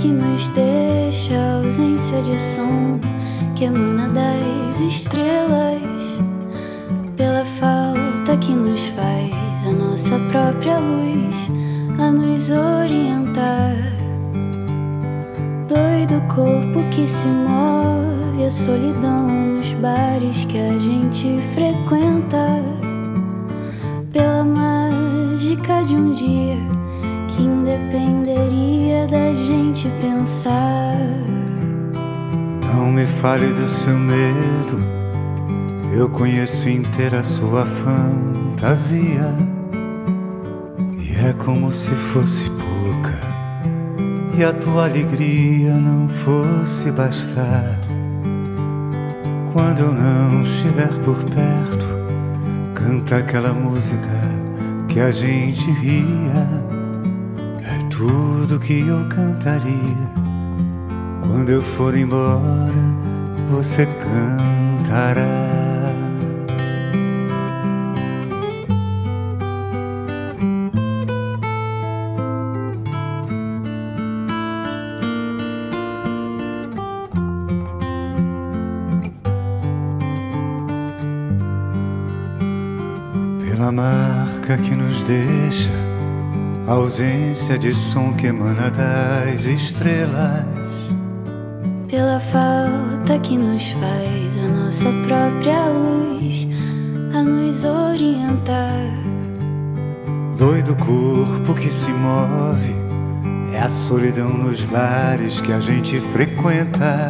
que nos deixa, a ausência de som que emana das estrelas, pela falta que nos faz a nossa própria luz a nos orientar. Doido corpo que se move, a solidão nos bares que a gente frequenta, pela mágica de um dia que independeria da gente pensar. Não me fale do seu medo, eu conheço inteira a sua fantasia, e é como se fosse pouca e a tua alegria não fosse bastar. Quando eu não estiver por perto, canta aquela música que a gente ria. É tudo que eu cantaria. Quando eu for embora, você cantará. Pela marca que nos deixa, a ausência de som que emana das estrelas, pela falta que nos faz a nossa própria luz a nos orientar. Doido corpo que se move, é a solidão nos bares que a gente frequenta,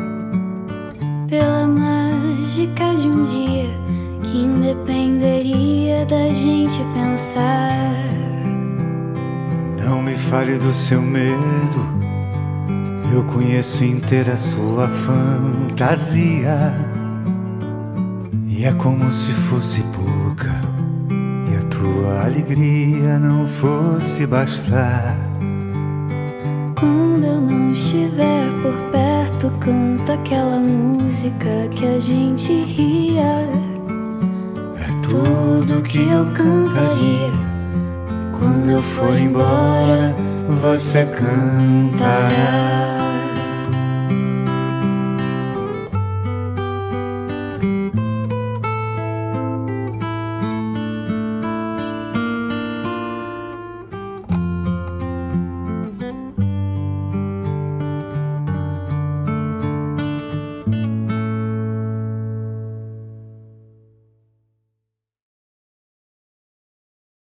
pela mágica de um dia que independeria da gente pensar. Não me fale do seu medo, eu conheço inteira a sua fantasia, e é como se fosse pouca e a tua alegria não fosse bastar. Quando eu não estiver por perto, canta aquela música que a gente ria. É tudo que eu cantaria. Quando eu for embora, você cantará.